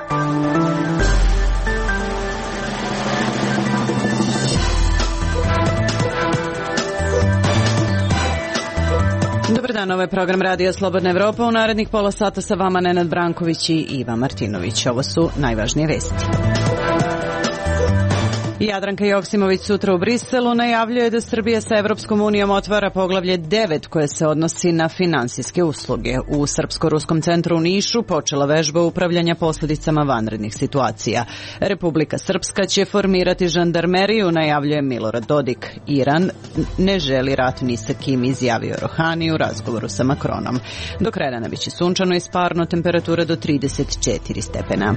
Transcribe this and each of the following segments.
Dobar dan, ovo je program Radija Slobodna Evropa. U narednih pola sata sa vama Nenad Branković i Iva Martinović. Ovo su najvažnije vesti. Jadranka Joksimović sutra u Briselu najavljuje da Srbija sa Evropskom unijom otvara poglavlje 9 koje se odnosi na finansijske usluge. U Srpsko-ruskom centru u Nišu počela vežba upravljanja posljedicama vanrednih situacija. Republika Srpska će formirati žandarmeriju, najavljuje Milorad Dodik. Iran ne želi rat ni sa kim, izjavio Rohani u razgovoru sa Makronom. Do kraja biće sunčano i sparno, temperatura do 34 stepena.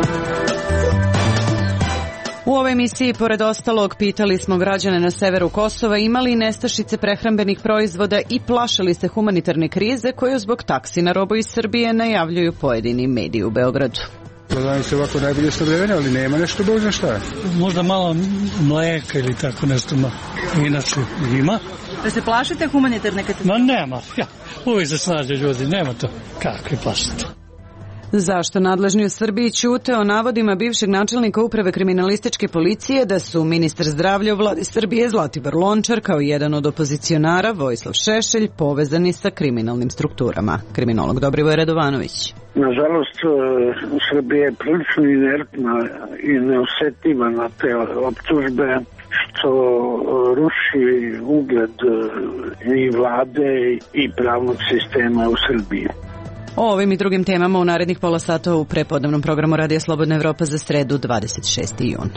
U ovoj emisiji, pored ostalog, pitali smo građane na severu Kosova imali nestašice prehrambenih proizvoda i plašili se humanitarne krize koju zbog taksi na robu iz Srbije najavljuju pojedini mediji u Beogradu. Prodavaju se ovako najbolje snabdevene, ali nema nešto Bog zna šta je. Možda malo mleka ili tako nešto, inače ima. Da se plašite humanitarne katastrofe? Ma nema, uvijek se snađe ljudi, nema to. Kakvi plašite? Zašto nadležni u Srbiji ćute o navodima bivšeg načelnika uprave kriminalističke policije da su ministar zdravlja u vladi Srbije Zlatibor Lončar kao jedan od opozicionara Vojislav Šešelj povezani sa kriminalnim strukturama? Kriminolog Dobrivoje Radovanović. Nažalost, Srbija je prilično inertna i neosetljiva na te optužbe, što ruši ugled i vlade i pravnog sistema u Srbiji. O ovim i drugim temama u narednih pola sata u prepodnevnom programu Radija Slobodna Evropa za sredu 26. jun.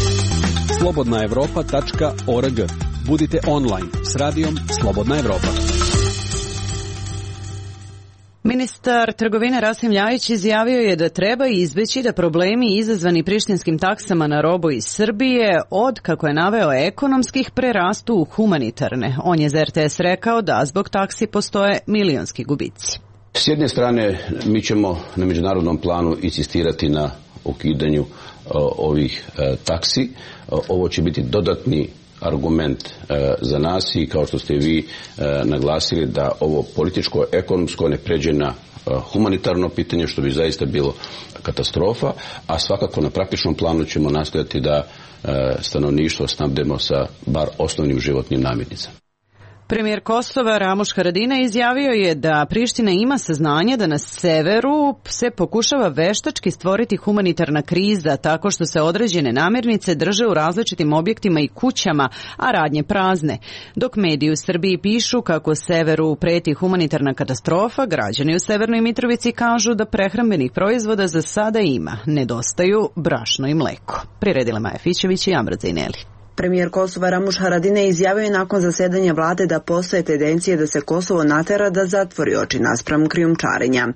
slobodnaevropa.org. Budite online s radijom Slobodna Evropa. Ministar trgovine Rasim Ljajić izjavio je da treba izbeći da problemi izazvani prištinskim taksama na robu iz Srbije od, kako je naveo, ekonomskih prerastu u humanitarne. On je za RTS rekao da zbog taksi postoje milionski gubici. S jedne strane, mi ćemo na međunarodnom planu insistirati na ukidanju ovih taksi. Ovo će biti dodatni argument za nas i kao što ste vi naglasili da ovo političko-ekonomsko ne pređe na humanitarno pitanje, što bi zaista bilo katastrofa, a svakako na praktičnom planu ćemo nastojati da stanovništvo snabdemo sa bar osnovnim životnim namirnicama. Premijer Kosova Ramuš Haradinaj izjavio je da Priština ima saznanje da na severu se pokušava veštački stvoriti humanitarna kriza tako što se određene namirnice drže u različitim objektima i kućama, a radnje prazne. Dok mediji u Srbiji pišu kako severu preti humanitarna katastrofa, građani u Severnoj Mitrovici kažu da prehrambenih proizvoda za sada ima. Nedostaju brašno i mleko. Priredila Maja Fićević i Amra Zajneli. Premijer Kosova Ramuš Haradinaj izjavio je nakon zasedanja vlade da postoje tendencije da se Kosovo natera da zatvori oči naspram krijumčarenja.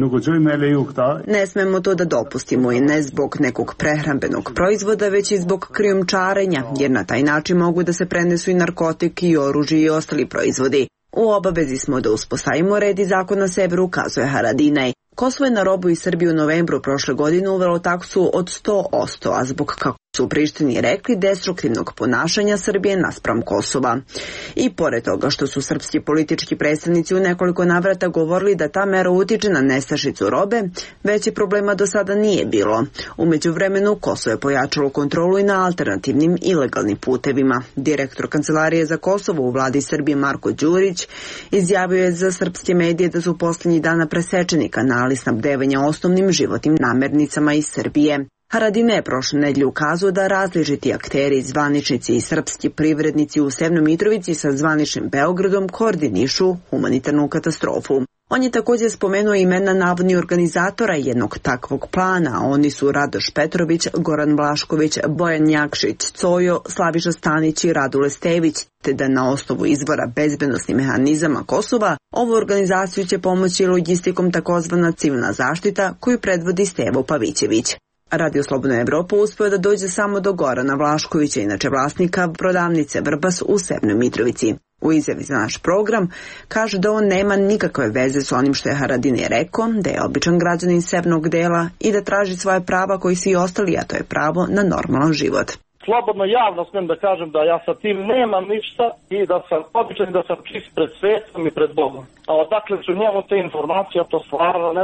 Ne smemo to da dopustimo i ne zbog nekog prehrambenog proizvoda, već i zbog krijumčarenja, jer na taj način mogu da se prenesu i narkotik i oružje i ostali proizvodi. U obavezi smo da uspostavimo red i zakon na severu, kazuje Haradinaj. Kosovo je na robu iz Srbije u novembru prošle godine uvelo taksu od 100%, a zbog, kako su u Prištini rekli, destruktivnog ponašanja Srbije naspram Kosova. I pored toga što su srpski politički predstavnici u nekoliko navrata govorili da ta mera utiče na nestašicu robe, veći problema do sada nije bilo. U međuvremenu Kosovo je pojačalo kontrolu i na alternativnim ilegalnim putevima. Direktor Kancelarije za Kosovo u vladi Srbije Marko Đurić izjavio je za srpske medije da su posljednjih dana presečeni kanali snabdevanja osnovnim životnim namirnicama iz Srbije. Haradinaj je prošle nedelje ukazao da različiti akteri, zvaničnici i srpski privrednici u Severnoj Mitrovici sa zvaničnim Beogradom koordinišu humanitarnu katastrofu. On je također spomenuo imena navodnih organizatora jednog takvog plana. Oni su Radoš Petrović, Goran Vlašković, Bojan Jakšić, Cojo, Slaviša Stanić i Radule Stević, te da na osnovu izvora bezbednosnih mehanizama Kosova ovu organizaciju će pomoći logistikom takozvana civilna zaštita koju predvodi Stevo Pavićević. Radio Slobodna Evropa uspio da dođe samo do Gorana Vlaškovića, inače vlasnika prodavnice Vrbas u Severnoj Mitrovici. U izjavi za naš program kaže da on nema nikakve veze s onim što je Haradinaj rekao, da je običan građanin severnog dela i da traži svoje prava koji svi ostali, a to je pravo na normalan život. Slobodno javno smijem da kažem da ja sa tim nemam ništa i da sam običan da sam čist pred svetom i pred Bogom. A odakle su njemu te informacije, to stvarno ne znam.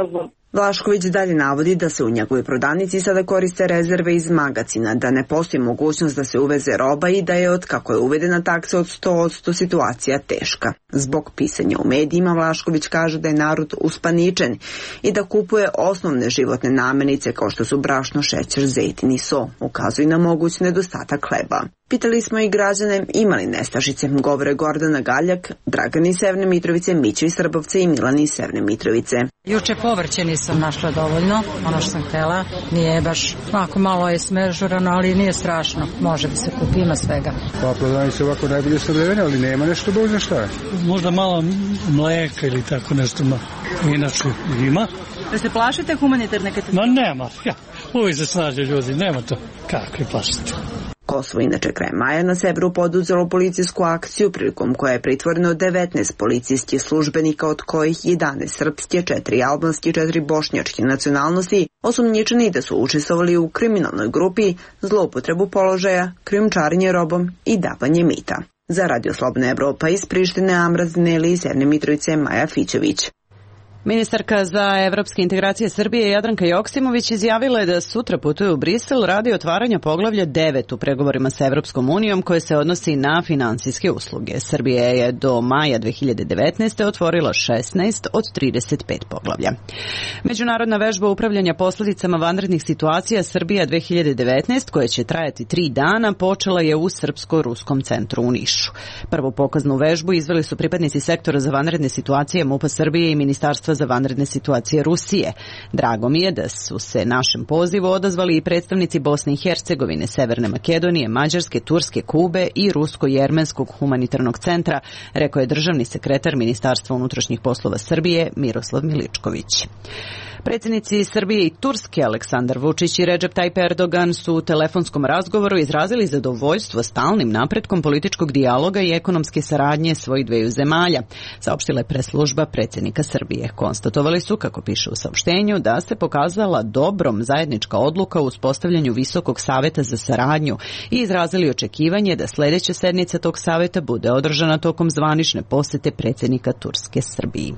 Vlašković dalje navodi da se u njegovoj prodavnici sada koriste rezerve iz magacina, da ne postoji mogućnost da se uveze roba i da je od kako je uvedena taksa od 100% situacija teška. Zbog pisanja u medijima Vlašković kaže da je narod uspaničen i da kupuje osnovne životne namirnice kao što su brašno, šećer, zejtin i so. Ukazuje na moguć nedostatak hleba. Pitali smo i građane imali nestašice, govore Gordana Galjak, Dragan iz Severne Mitrovice, Mićo iz Srbovca i Milan iz Severne Mitrovice. Juče povrće nisam našla dovoljno, ono što sam htjela, nije baš, ako malo je smežurano, ali nije strašno, može da se kupi, ima svega. Pa prodavnice ovako najbolje snabdevene, ali nema nešto dovoljno šta je. Možda malo mleka ili tako nešto, inače ima. Da se plašite humanitarne katastrofe? Nema, uvijek se snađe ljudi, nema to, kakvi plašite. Kosovo inače krajem maja na severu poduzelo policijsku akciju prilikom koje je pritvoreno 19 policijskih službenika, od kojih 11 srpske, 4 albanske i 4 bošnjačke nacionalnosti, osumnjičeni da su učestvovali u kriminalnoj grupi, zloupotrebu položaja, krijumčarenje robom i davanje mita. Za Radio Slobodna Evropa iz Prištine, Amra Zineli, iz Severne Mitrovice, Maja Fićević. Ministarka za evropske integracije Srbije Jadranka Joksimović izjavila je da sutra putuje u Brisel radi otvaranja poglavlja 9 u pregovorima sa Evropskom unijom koje se odnosi na finansijske usluge. Srbija je do maja 2019. otvorila 16 od 35 poglavlja. Međunarodna vežba upravljanja posljedicama vanrednih situacija Srbija 2019, koja će trajati 3 dana, počela je u Srpsko-ruskom centru u Nišu. Prvu pokaznu vežbu izveli su pripadnici sektora za vanredne situacije MUP-a Srbije i Ministarstva za vanredne situacije Rusije. Drago mi je da su se našem pozivu odazvali i predstavnici Bosne i Hercegovine, Severne Makedonije, Mađarske, Turske, Kube i Rusko-Jermenskog humanitarnog centra, rekao je državni sekretar Ministarstva unutrašnjih poslova Srbije Miroslav Miličković. Predsjednici Srbije i Turske Aleksandar Vučić i Recep Tayyip Erdogan su u telefonskom razgovoru izrazili zadovoljstvo stalnim napretkom političkog dijaloga i ekonomske saradnje svojih dveju zemalja, saopštila je preslužba predsjednika Srbije. Konstatovali su, kako piše u saopštenju, da se pokazala dobrom zajednička odluka u uspostavljanju Visokog saveta za saradnju i izrazili očekivanje da sljedeća sednica tog saveta bude održana tokom zvanične posjete predsjednika Turske Srbiji.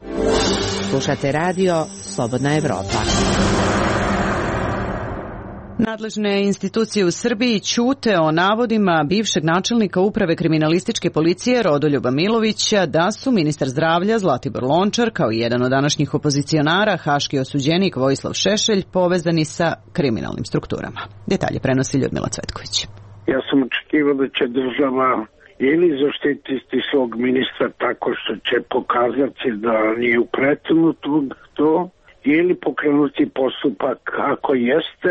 Slušate radio Slobodna Evropa. Nadležne institucije u Srbiji ćute o navodima bivšeg načelnika uprave kriminalističke policije Rodoljuba Milovića da su ministar zdravlja Zlatibor Lončar kao i jedan od današnjih opozicionara, haški osuđenik Vojislav Šešelj, povezani sa kriminalnim strukturama. Detalje prenosi Ljudmila Cvetković. Ja sam očekivao da će država ili zaštititi svog ministra tako što će pokazati da nije upletnut u to, ili pokrenuti postupak ako jeste,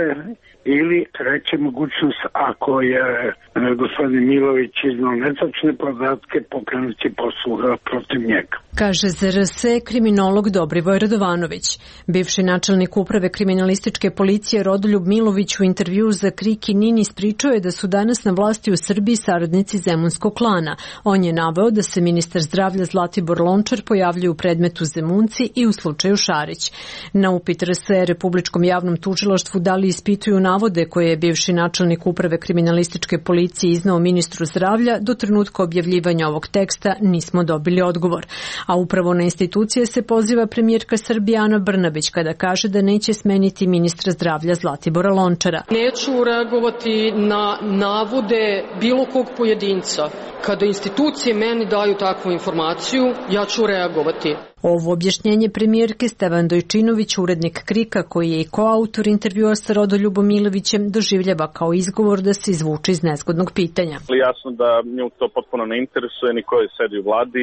ili treća mogućnost ako je gospodin Milović iznao netačne podatke, pokrenuti postupak protiv njega. Kaže ZRS kriminolog Dobrivoj Radovanović. Bivši načelnik uprave kriminalističke policije Rodoljub Milović u intervjuu za Krik i Nin ispričao je da su danas na vlasti u Srbiji saradnici Zemunskog klana. On je naveo da se ministar zdravlja Zlatibor Lončar pojavljuje u predmetu Zemunci i u slučaju Šarić. Na upit RS Republičkom javnom tužilaštvu da li ispituju navode koje je bivši načelnik uprave kriminalističke policije iznao ministru zdravlja, do trenutka objavljivanja ovog teksta nismo dobili odgovor. A upravo na institucije se poziva premijerka Srbije Ana Brnabić kada kaže da neće smeniti ministra zdravlja Zlatibora Lončara. Neću reagovati na navode bilo kog pojedinca. Kada institucije meni daju takvu informaciju, ja ću reagovati. Ovo objašnjenje premijerke Stevan Dojčinović, urednik Krika, koji je i koautor intervjua sa Rodoljubom Milovićem, doživljava kao izgovor da se izvuče iz nezgodnog pitanja. Jasno da nju to potpuno ne interesuje, ni ko je sedi u vladi,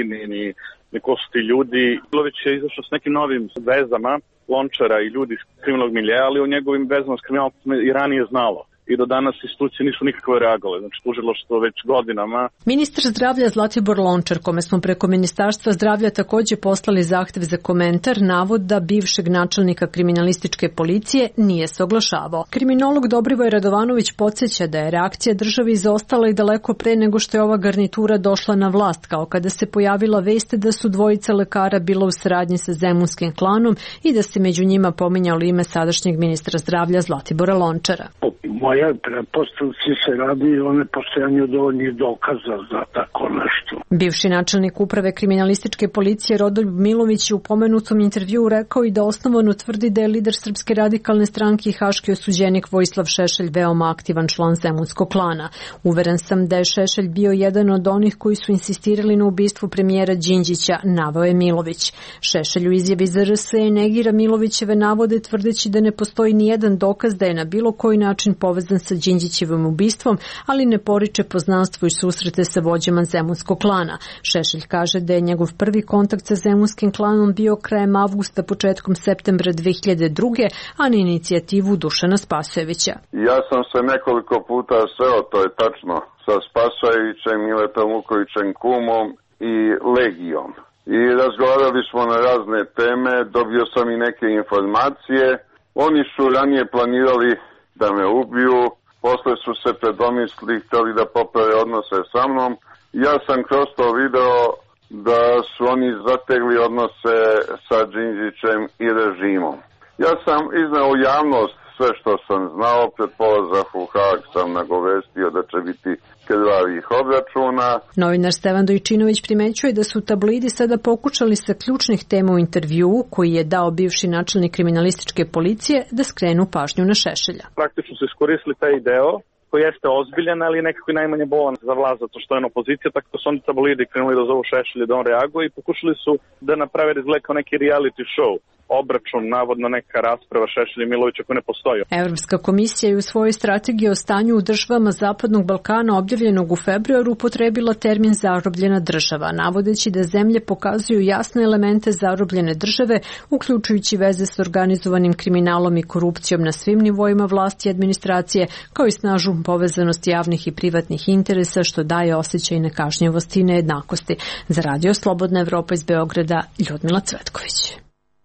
ni ko su ti ljudi. Milović je izašao s nekim novim vezama Lončara i ljudi iz kriminalnog miljeja, ali o njegovim vezama s kriminalom i ranije znalo. I do danas institucije nisu nikakve reagovale, znači tužilaštvo već godinama. Ministar zdravlja Zlatibor Lončar, kome smo preko Ministarstva zdravlja također poslali zahtev za komentar, navod da bivšeg načelnika kriminalističke policije nije se oglašavao. Kriminolog Dobrivoj Radovanović podsjeća da je reakcija države izostala i daleko pre nego što je ova garnitura došla na vlast, kao kada se pojavila vest da su dvojica lekara bila u saradnji sa Zemunskim klanom i da se među njima pominjalo ime sadašnjeg ministra zdravlja Zlatibora Lončara. Moje kojoj pretpostavci se radi o nepostojanju dovoljnih dokaza za tako nešto. Bivši načelnik uprave kriminalističke policije Rodoljub Milović je u pomenutom intervjuu rekao i da osnovano tvrdi da je lider Srpske radikalne stranke i haški osuđenik Vojislav Šešelj veoma aktivan član zemunskog klana. Uveren sam da je Šešelj bio jedan od onih koji su insistirali na ubistvu premijera Đinđića, naveo je Milović. Šešelj u izjavi za RS negira Milovićeve navode tvrdeći da ne postoji ni jedan dokaz da je na bilo koji način povezan sa Đinđićevim ubistvom, ali ne poriče poznanstvo i susrete sa vođama zemunskog klana. Šešelj kaže da je njegov prvi kontakt sa zemunskim klanom bio krajem avgusta, početkom septembra 2002. a na inicijativu Dušana Spasojevića. Ja sam se nekoliko puta sreo, to je tačno, sa Spasojevićem, Miletom Vukovićem kumom i Legijom. I razgovarali smo na razne teme, dobio sam i neke informacije. Oni su ranije planirali da me ubiju, posle su se predomislili, hteli da poprave odnose sa mnom. Ja sam kroz to video da su oni zategli odnose sa Đinđićem i režimom. Ja sam izneo u javnost sve što sam znao, pred polazak u Hag sam nagovestio da će biti krvavih obračuna. Novinar Stevan Dojčinović primećuje da su tabloidi sada pokušali sa ključnih tema u intervjuu koji je dao bivši načelnik kriminalističke policije da skrenu pažnju na Šešelja. Praktično su iskoristili taj deo koji jeste ozbiljan, ali nekako i najmanje bolan za vlast, zato što je on opozicija, tako da su oni tabloidi krenuli da zovu Šešelja da on reaguje i pokušali su da naprave izgled kao neki reality show. Obračun, navodno neka rasprava Šešelja i Milovića koja ne postoji. Evropska komisija je u svojoj strategiji o stanju u državama Zapadnog Balkana objavljenog u februaru upotrebila termin zarobljena država, navodeći da zemlje pokazuju jasne elemente zarobljene države, uključujući veze s organizovanim kriminalom i korupcijom na svim nivoima vlasti i administracije, kao i snažnu povezanost javnih i privatnih interesa, što daje osjećaj nekažnjivosti i nejednakosti. Za Radio Slobodna Evropa iz Beograda, Ljudmila Cvetković.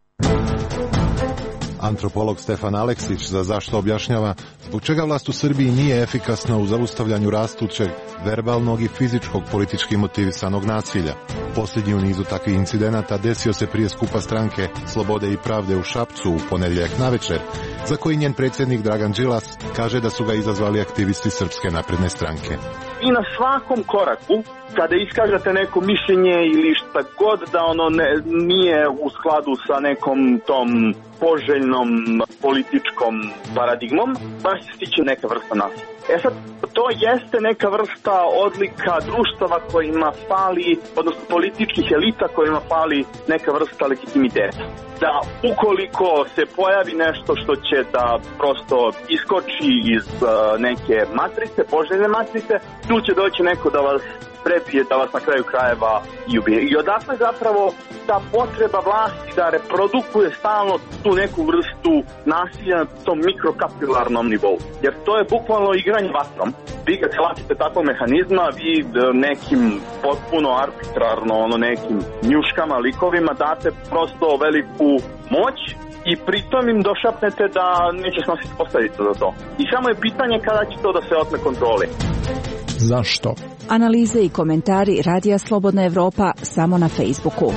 Antropolog Stefan Aleksić za Zašto objašnjava zbog čega vlast u Srbiji nije efikasna u zaustavljanju rastućeg verbalnog i fizičkog politički motivisanog nasilja. Posljednji u nizu takvih incidenata desio se prije skupa stranke Slobode i pravde u Šapcu u ponedjeljak navečer, za koji njen predsjednik Dragan Đilas kaže da su ga izazvali aktivisti Srpske napredne stranke. I na svakom koraku, kada iskažete neko mišljenje ili šta god da ono nije u skladu sa nekom tom poželjnom političkom paradigmom, baš se stiče neka vrsta nasilja. Sad, to jeste neka vrsta odlika društava kojima fali, odnosno političkih elita kojima fali neka vrsta legitimiteta. Da ukoliko se pojavi nešto što će da prosto iskoči iz neke matrice, poželjne matrice, tu će doći neko da vas prepije, da vas na kraju krajeva i ubije. I odakle zapravo ta potreba vlasti da reprodukuje stalno tu neku vrstu nasilja na tom mikrokapilarnom nivou. Jer to je bukvalno igranje vatrom. Vi kad shvatite takvog mehanizma, vi nekim potpuno arbitrarno, nekim njuškama, likovima date prosto veliku moć i pritom im došapnete da neće snositi posljedice za to. I samo je pitanje kada će to da se otme kontroli. Zašto? Analize i komentari Radija Slobodna Evropa samo na Facebooku.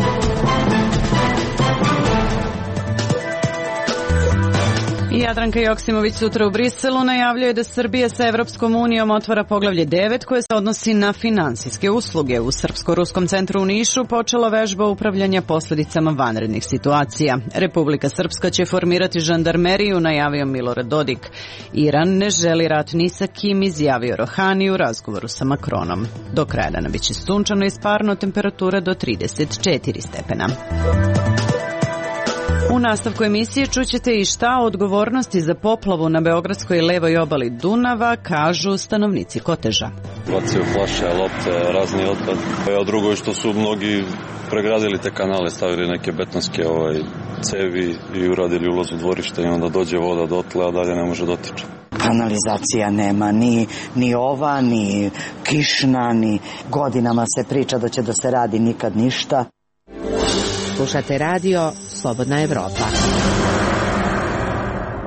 Jadranka Joksimović sutra u Briselu najavljuje da Srbija sa Evropskom unijom otvara poglavlje 9 koje se odnosi na finansijske usluge. U Srpsko-ruskom centru u Nišu počela vežba upravljanja posljedicama vanrednih situacija. Republika Srpska će formirati žandarmeriju, najavio Milorad Dodik. Iran ne želi rat ni sa kim, izjavio Rohani u razgovoru sa Makronom. Do kraja dana biće sunčano i sparno, temperatura do 34 stepena. U nastavku emisije čućete i šta o odgovornosti za poplavu na beogradskoj levoj obali Dunava kažu stanovnici Koteža. Bacaju flaše, lopte, razni otpad. A drugo je što su mnogi pregradili te kanale, stavili neke betonske cevi i uradili ulaz u dvorište i onda dođe voda dotle, a dalje ne može dotiče. Kanalizacija nema ni ova, ni kišna, ni godinama se priča da će da se radi, nikad ništa. Slušate radio Slobodna Evropa.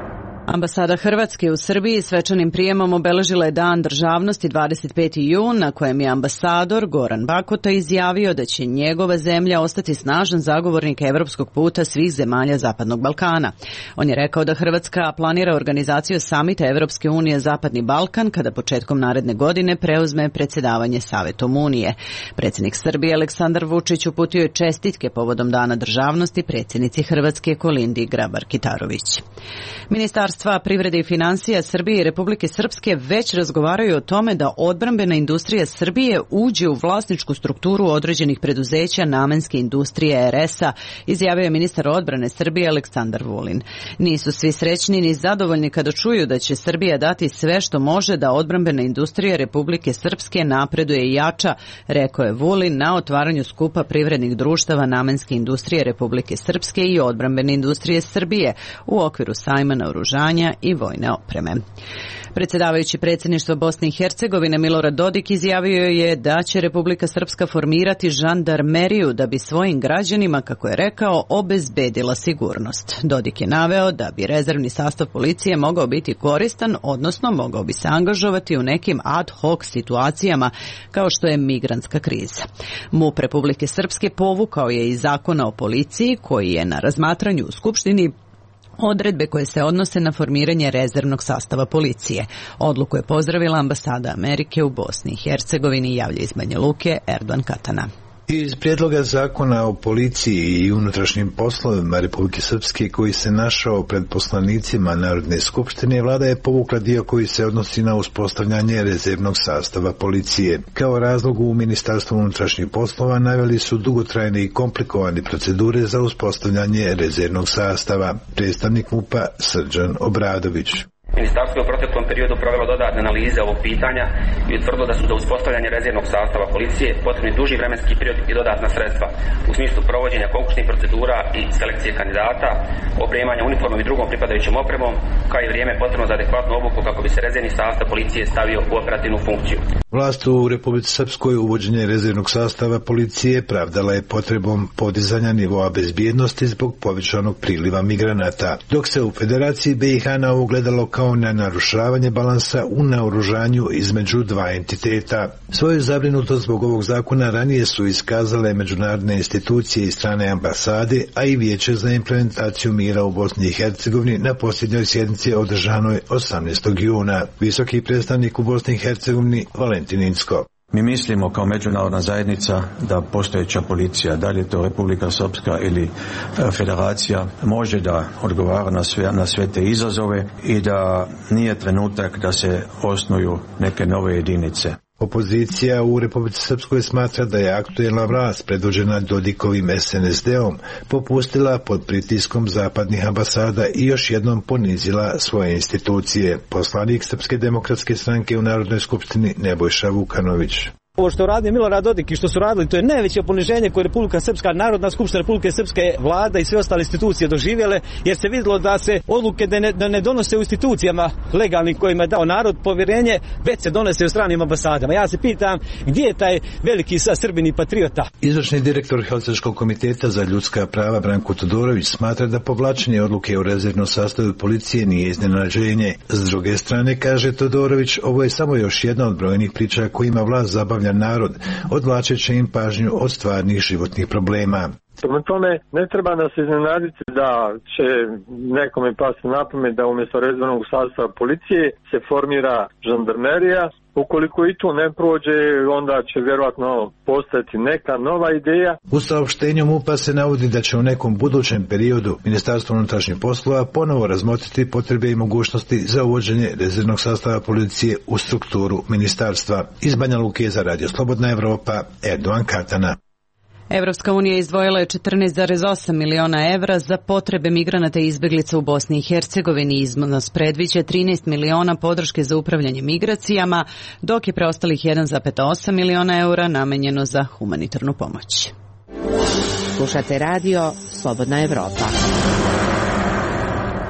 Ambasada Hrvatske u Srbiji svečanim prijemom obeležila je Dan državnosti 25. jun, na kojem je ambasador Goran Bakota izjavio da će njegova zemlja ostati snažan zagovornik evropskog puta svih zemalja Zapadnog Balkana. On je rekao da Hrvatska planira organizaciju samita Evropske unije Zapadni Balkan kada početkom naredne godine preuzme predsjedavanje Savetom Unije. Predsjednik Srbije Aleksandar Vučić uputio je čestitke povodom Dana državnosti predsjednici Hrvatske Kolindi Grabar-Kitarović. Ministarstva privrede i financija Srbije i Republike Srpske već razgovaraju o tome da odbrambena industrija Srbije uđe u vlasničku strukturu određenih preduzeća namenske industrije RS-a, izjavio je ministar odbrane Srbije Aleksandar Vulin. Nisu svi srećni ni zadovoljni kada čuju da će Srbija dati sve što može da odbrambena industrija Republike Srpske napreduje i jača, rekao je Vulin na otvaranju skupa privrednih društava namenske industrije Republike Srpske i odbrambene industrije Srbije u okviru sajma naoružanja i vojne opreme. Predsjedavajući predsjedništva Bosne i Hercegovine Milorad Dodik izjavio je da će Republika Srpska formirati žandarmeriju da bi svojim građanima, kako je rekao, obezbedila sigurnost. Dodik je naveo da bi rezervni sastav policije mogao biti koristan, odnosno mogao bi se angažovati u nekim ad hoc situacijama kao što je migrantska kriza. MUP Republike Srpske povukao je iz zakona o policiji koji je na razmatranju u Skupštini odredbe koje se odnose na formiranje rezervnog sastava policije. Odluku je pozdravila ambasada Amerike u Bosni i Hercegovini, javlja iz Banja Luke Erdogan Katana. Iz prijedloga zakona o policiji i unutrašnjim poslovima Republike Srpske koji se našao pred poslanicima Narodne skupštine, vlada je povukla dio koji se odnosi na uspostavljanje rezervnog sastava policije. Kao razlog u Ministarstvu unutrašnjih poslova naveli su dugotrajne i komplikovane procedure za uspostavljanje rezervnog sastava. Predstavnik MUP-a Srđan Obradović. Ministarstvo je u proteklom periodu provelo dodatne analize ovog pitanja i utvrdilo da su za uspostavljanje rezervnog sastava policije potrebni duži vremenski period i dodatna sredstva u smislu provođenja konkursnih procedura i selekcije kandidata, opremanja uniformom i drugom pripadajućom opremom, kao i vrijeme potrebno za adekvatnu obuku kako bi se rezervni sastav policije stavio u operativnu funkciju. Vlast u Republici Srpskoj uvođenje rezervnog sastava policije pravdala je potrebom podizanja nivoa bezbjednosti zbog povećanog priliva migranata, dok se u Federaciji BiH na ovo gledalo kao na narušavanje balansa u naoružanju između dva entiteta. Svoju zabrinutost zbog ovog zakona ranije su iskazale međunarodne institucije i strane ambasade, a i Vijeće za implementaciju mira u Bosni i Hercegovini na posljednjoj sjednici održanoj 18. juna. Visoki predstavnik u Bosni i Hercegovini Valentin Incko. Mi mislimo kao međunarodna zajednica da postojeća policija, da li je to Republika Srpska ili Federacija, može da odgovara na sve te izazove i da nije trenutak da se osnuju neke nove jedinice. Opozicija u Republici Srpskoj smatra da je aktuelna vlast predvođena Dodikovim SNSD-om popustila pod pritiskom zapadnih ambasada i još jednom ponizila svoje institucije. Poslanik Srpske demokratske stranke u Narodnoj skupštini Nebojša Vukanović. Ovo što radi Milorad Dodik i što su radili, to je najveće poniženje koje Republika Srpska, Narodna skupština Republike Srpske, vlada i sve ostale institucije doživjele, jer se vidjelo da se odluke da ne donose u institucijama legalnim kojima je dao narod povjerenje, već se donose u stranim ambasadama. Ja se pitam gdje je taj veliki Srbin i patriota. Izvršni direktor Helsinškog komiteta za ljudska prava Branko Todorović smatra da povlačenje odluke o rezervnom sastavu policije nije iznenađenje. S druge strane, kaže Todorović, ovo je samo još jedna od brojnih priča kojima vlast zabavlja narod, odvlačeći im pažnju od stvarnih životnih problema. Prema tome, ne treba nas iznenaditi da će nekome pasti na pamet da umjesto rezervnog sastava policije se formira žandarmerija. Ukoliko i to ne prođe, onda će vjerojatno postati neka nova ideja. U saopštenju MUP-a se navodi da će u nekom budućem periodu Ministarstvo unutrašnjih poslova ponovo razmotriti potrebe i mogućnosti za uvođenje rezervnog sastava policije u strukturu ministarstva. Iz Banja Luke za Radio Slobodna Evropa, Erdogan Katana. Evropska unija izdvojila je 14,8 miliona evra za potrebe migranata i izbjeglica u Bosni i Hercegovini. Iznos predviđa 13 miliona podrške za upravljanje migracijama, dok je preostalih 1,8 miliona eura namenjeno za humanitarnu pomoć. Slušate radio Slobodna Evropa.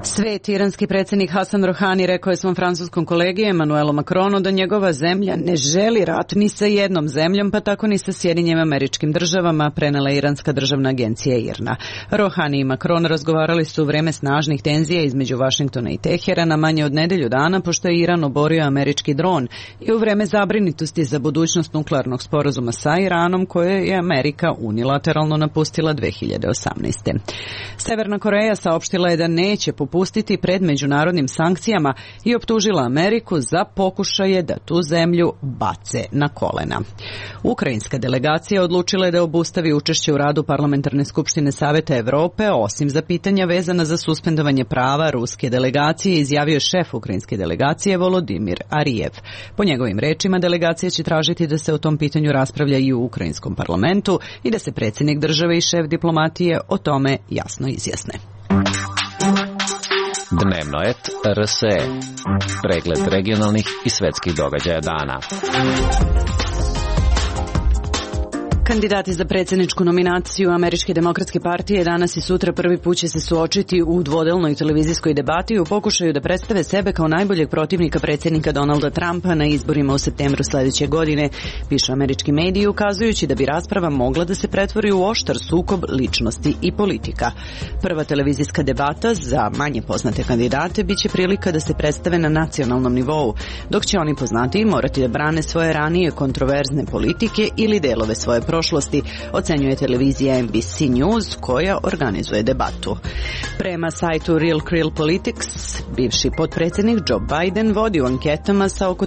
Svet iranski predsjednik Hasan Rohani rekao je svom francuskom kolegi Emmanuelu Macronu da njegova zemlja ne želi rat ni sa jednom zemljom, pa tako ni sa Sjedinjenim Američkim Državama, prenela iranska državna agencija IRNA. Rohani i Macron razgovarali su u vreme snažnih tenzija između Vašingtona i Teherana manje od nedelju dana, pošto je Iran oborio američki dron, i u vreme zabrinitosti za budućnost nuklearnog sporazuma sa Iranom, koje je Amerika unilateralno napustila 2018. Severna Koreja saopštila je da neće popustiti pred međunarodnim sankcijama i optužila Ameriku za pokušaje da tu zemlju bace na kolena. Ukrajinska delegacija odlučila je da obustavi učešće u radu Parlamentarne skupštine Saveta Evrope, osim za pitanja vezana za suspendovanje prava ruske delegacije, izjavio šef ukrajinske delegacije Volodimir Arijev. Po njegovim rečima, delegacija će tražiti da se o tom pitanju raspravlja i u ukrajinskom parlamentu i da se predsjednik države i šef diplomatije o tome jasno izjasne. Dnevnoet RSE. Pregled regionalnih i svetskih događaja dana. Kandidati za predsjedničku nominaciju Američke demokratske partije danas i sutra prvi put će se suočiti u dvodelnoj televizijskoj debati u pokušaju da predstave sebe kao najboljeg protivnika predsjednika Donalda Trumpa na izborima u septembru sljedeće godine, pišu američki mediji, ukazujući da bi rasprava mogla da se pretvori u oštar sukob ličnosti i politika. Prva televizijska debata za manje poznate kandidate biće prilika da se predstave na nacionalnom nivou, dok će oni poznatiji morati da brane svoje ranije kontroverzne politike ili delove svoje prošlosti, ocenjuje televizija NBC News koja organizuje debatu. Prema sajtu Real Krill Politics, bivši potpredsjednik Joe Biden vodi u anketama sa oko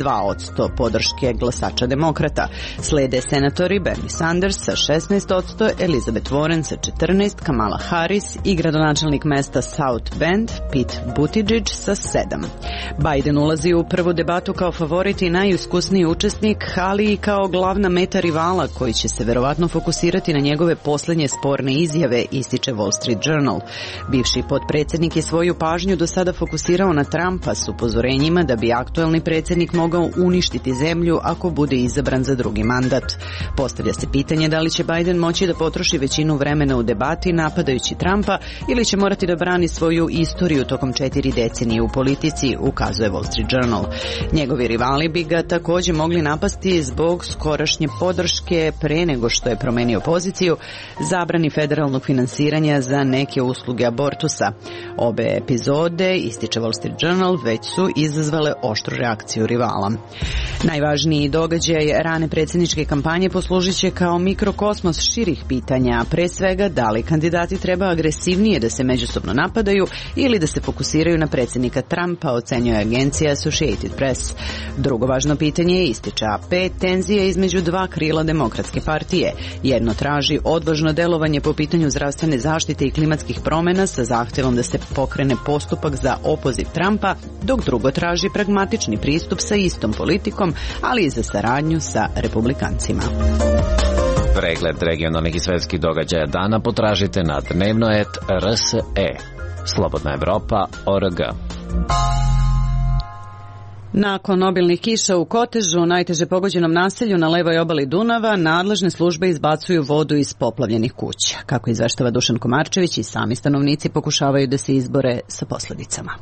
32% podrške glasača demokrata. Slede senatori Bernie Sanders sa 16%, Elizabeth Warren sa 14%, Kamala Harris i gradonačelnik mesta South Bend Pete Buttigieg sa 7%. Biden ulazi u prvu debatu kao favorit i najiskusniji učesnik, ali i kao glavna meta rivala koji će se verovatno fokusirati na njegove posljednje sporne izjave, ističe Wall Street Journal. Bivši potpredsjednik je svoju pažnju do sada fokusirao na Trumpa s upozorenjima da bi aktuelni predsjednik mogao uništiti zemlju ako bude izabran za drugi mandat. Postavlja se pitanje da li će Biden moći da potroši većinu vremena u debati napadajući Trumpa ili će morati da brani svoju istoriju tokom 4 decenije u politici, ukazuje Wall Street Journal. Njegovi rivali bi ga također mogli napasti zbog skorašnje podrške pre nego što je promenio poziciju, zabrani federalnog finansiranja za neke usluge abortusa. Obe epizode, ističe Wall Street Journal, već su izazvale oštru reakciju rivala. Najvažniji događaj rane predsjedničke kampanje poslužit će kao mikrokosmos širih pitanja, pre svega da li kandidati treba agresivnije da se međusobno napadaju ili da se fokusiraju na predsjednika Trumpa, ocenjuje agencija Associated Press. Drugo važno pitanje, ističe AP, tenzije između dva krila demokratske partije. Jedno traži odvažno delovanje po pitanju zdravstvene zaštite i klimatskih promjena sa zahtjevom da se pokrene postupak za opoziv Trumpa, dok drugo traži pragmatični pristup sa istom politikom, ali i za saradnju sa republikancima. Pregled regionalnih i svetskih događaja dana potražite na Dnevnoet RSE. Slobodna Evropa.org. Nakon obilnih kiša u Kotežu, najteže pogođenom naselju na levoj obali Dunava, nadležne službe izbacuju vodu iz poplavljenih kuća. Kako izveštava Dušan Komarčević, i sami stanovnici pokušavaju da se izbore sa posljedicama.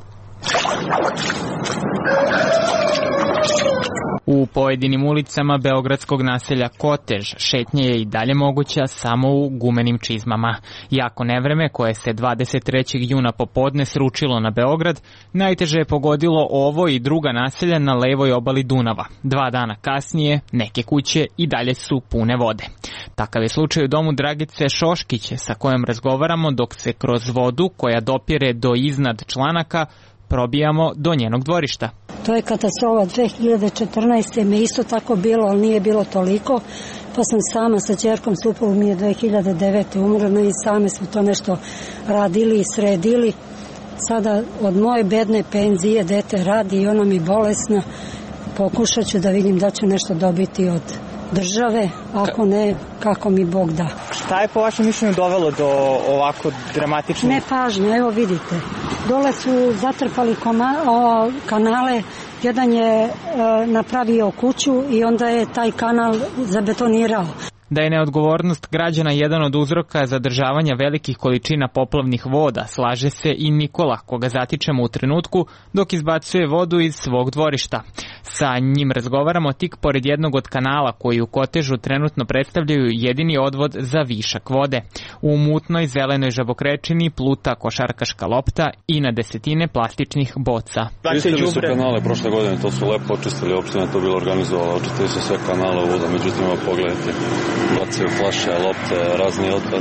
U pojedinim ulicama beogradskog naselja Kotež šetnje je i dalje moguća samo u gumenim čizmama. Jako nevreme koje se 23. juna popodne sručilo na Beograd najteže je pogodilo ovo i druga naselja na levoj obali Dunava. 2 dana kasnije neke kuće i dalje su pune vode. Takav je slučaj u domu Dragice Šoškić sa kojom razgovaramo dok se kroz vodu koja dopire do iznad članaka probijamo do njenog dvorišta. To je katastrofa. 2014. me isto tako bilo, ali nije bilo toliko. Pa sam sama sa ćerkom, suprug mi je 2009. umrla i same smo to nešto radili i sredili. Sada od moje bedne penzije dete radi i ona mi bolesna. Pokušat ću da vidim da ću nešto dobiti od države, ako ne, kako mi Bog da. Šta je po vašem mišljenju dovelo do ovako dramatičnih? Nepažnja, evo vidite. Dole su zatrpali kanale, jedan je napravio kuću i onda je taj kanal zabetonirao. Da je neodgovornost građana jedan od uzroka zadržavanja velikih količina poplavnih voda, slaže se i Nikola, koga zatičemo u trenutku dok izbacuje vodu iz svog dvorišta. Sa njim razgovaramo tik pored jednog od kanala koji u Kotežu trenutno predstavljaju jedini odvod za višak vode. U mutnoj zelenoj žabokrečini pluta košarkaška lopta i na desetine plastičnih boca. Čistili su kanale prošle godine, to su lepo očistili, opština je to bilo organizovala, očistili su sve kanale voda, međutim, pogledajte, bacaju flaše, lopte, razni otpad.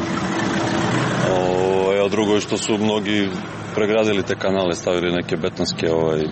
A drugo je što su mnogi pregradili te kanale, stavili neke betonske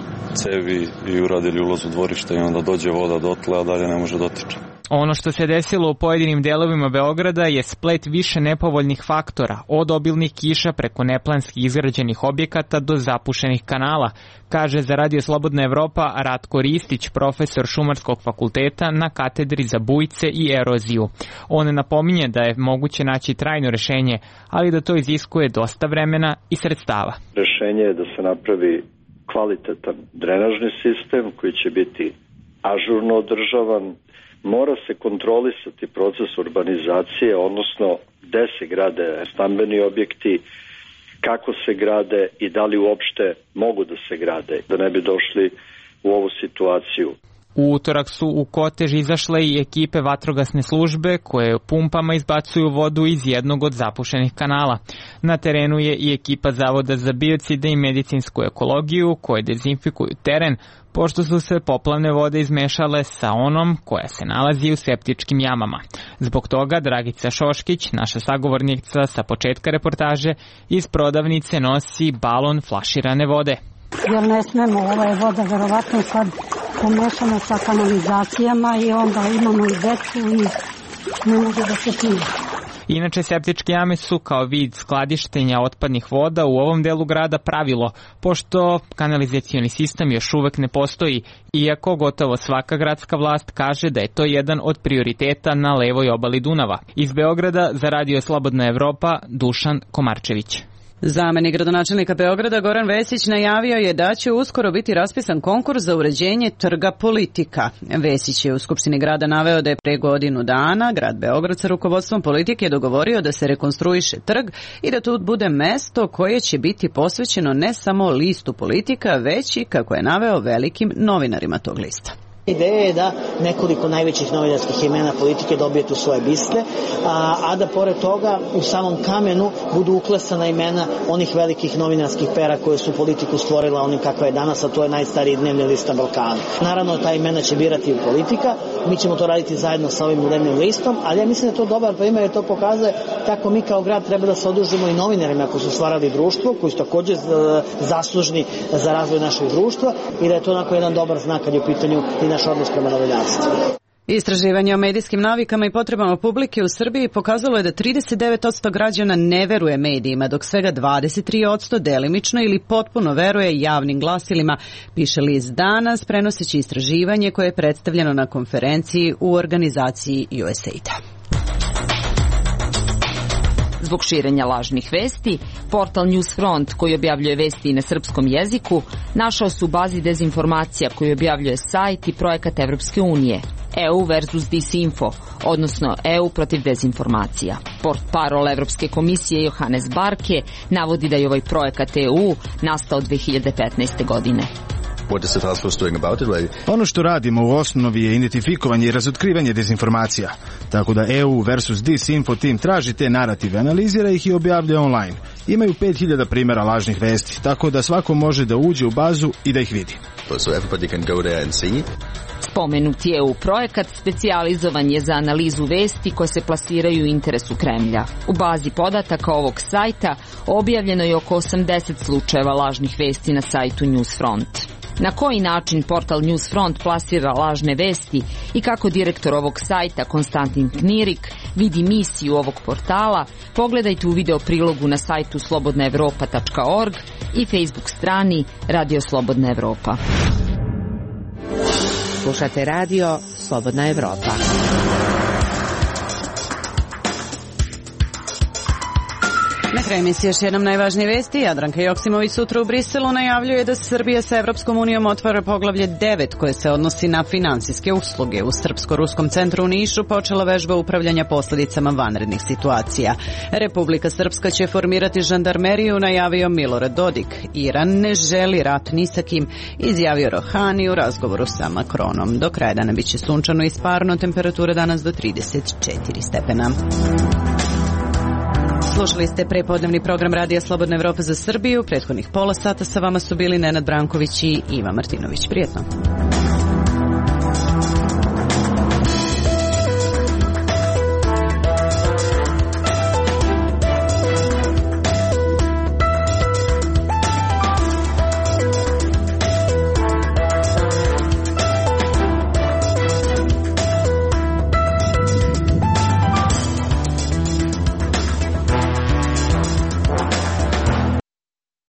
cevi i uradili ulaz u dvorište i onda dođe voda dotle, a dalje ne može dotiče. Ono što se desilo u pojedinim delovima Beograda je splet više nepovoljnih faktora, od obilnih kiša preko neplanski izgrađenih objekata do zapušenih kanala, kaže za Radio Slobodna Evropa Ratko Ristić, profesor Šumarskog fakulteta na katedri za bujice i eroziju. On napominje da je moguće naći trajno rešenje, ali da to iziskuje dosta vremena i sredstava. Rešenje je da se napravi kvalitetan drenažni sistem koji će biti ažurno održavan. Mora se kontrolisati proces urbanizacije, odnosno gde se grade stambeni objekti, kako se grade i da li uopšte mogu da se grade, da ne bi došli u ovu situaciju. U utorak su u Kotež izašle i ekipe vatrogasne službe koje pumpama izbacuju vodu iz jednog od zapušenih kanala. Na terenu je i ekipa Zavoda za biocide i medicinsku ekologiju koje dezinfikuju teren, pošto su se poplavne vode izmešale sa onom koja se nalazi u septičkim jamama. Zbog toga Dragica Šoškić, naša sagovornica sa početka reportaže, iz prodavnice nosi balon flaširane vode. Jer ne smemo, ova je voda verovatno sad pomešana sa kanalizacijama i onda imamo i decu i ne može da se pije. Inače, septičke jame su kao vid skladištenja otpadnih voda u ovom delu grada pravilo, pošto kanalizacioni sistem još uvek ne postoji, iako gotovo svaka gradska vlast kaže da je to jedan od prioriteta na levoj obali Dunava. Iz Beograda za Radio Slobodna Evropa, Dušan Komarčević. Zamenik gradonačelnika Beograda Goran Vesić najavio je da će uskoro biti raspisan konkurs za uređenje trga Politika. Vesić je u Skupštini grada naveo da je pre godinu dana grad Beograd sa rukovodstvom Politike dogovorio da se rekonstruiše trg i da tu bude mesto koje će biti posvećeno ne samo listu Politika, već i, kako je naveo, velikim novinarima tog lista. Ideja je da nekoliko najvećih novinarskih imena Politike dobije tu svoje biste, a da pored toga u samom kamenu budu uklesana imena onih velikih novinarskih pera koje su Politiku stvorila onim kakva je danas, a to je najstariji dnevni list na Balkanu. Naravno, ta imena će birati u Politika, mi ćemo to raditi zajedno sa ovim dnevnim listom, ali ja mislim da je to dobar primjer jer to pokazuje kako mi kao grad treba da se odužimo i novinarima koji su stvarali društvo, koji su također zaslužni za razvoj našeg društva i da je to onako jedan dobar znak kad je u pitanju i naš odnos prema novinarstvu. Istraživanje o medijskim navikama i potrebama publike u Srbiji pokazalo je da 39% građana ne veruje medijima, dok svega 23% delimično ili potpuno veruje javnim glasilima, piše list Danas, prenoseći istraživanje koje je predstavljeno na konferenciji u organizaciji USAID-a. Zbog širenja lažnih vesti, portal Newsfront, koji objavljuje vesti na srpskom jeziku, našao se u bazi dezinformacija koju objavljuje sajt i projekat Evropske unije, EU versus Disinfo, odnosno EU protiv dezinformacija. Portparol Evropske komisije Johannes Barke navodi da je ovaj projekat EU nastao 2015. godine. Ono što radimo u osnovi je identifikovanje i razotkrivanje dezinformacija, tako da EU versus Disinfo tim traži te narative, analizira ih i objavlja online. Imaju 5000 primjera lažnih vesti, tako da svako može da uđe u bazu i da ih vidi. Spomenuti EU projekat specijalizovan je za analizu vesti koje se plasiraju u interesu Kremlja. U bazi podataka ovog sajta objavljeno je oko 80 slučajeva lažnih vesti na sajtu Newsfront. Na koji način portal Newsfront plasira lažne vesti i kako direktor ovog sajta Konstantin Knirik vidi misiju ovog portala, pogledajte u video prilogu na sajtu slobodnaevropa.org i Facebook strani Radio Slobodna Evropa. Slušate Radio Slobodna Evropa. Kraj emisije još jednom najvažnije vesti. Jadranka Joksimović sutra u Briselu najavljuje da Srbija sa Evropskom unijom otvara poglavlje 9 koje se odnosi na finansijske usluge. U Srpsko-ruskom centru u Nišu počela vežba upravljanja posledicama vanrednih situacija. Republika Srpska će formirati žandarmeriju, najavio Milorad Dodik. Iran ne želi rat ni sa kim, izjavio Rohani u razgovoru sa Macronom. Do kraja dana biće sunčano i sparno, temperatura danas do 34 stepena. Slušali ste prepodnevni program Radija Slobodna Evropa za Srbiju. Prethodnih pola sata sa vama su bili Nenad Branković i Iva Martinović. Prijetno.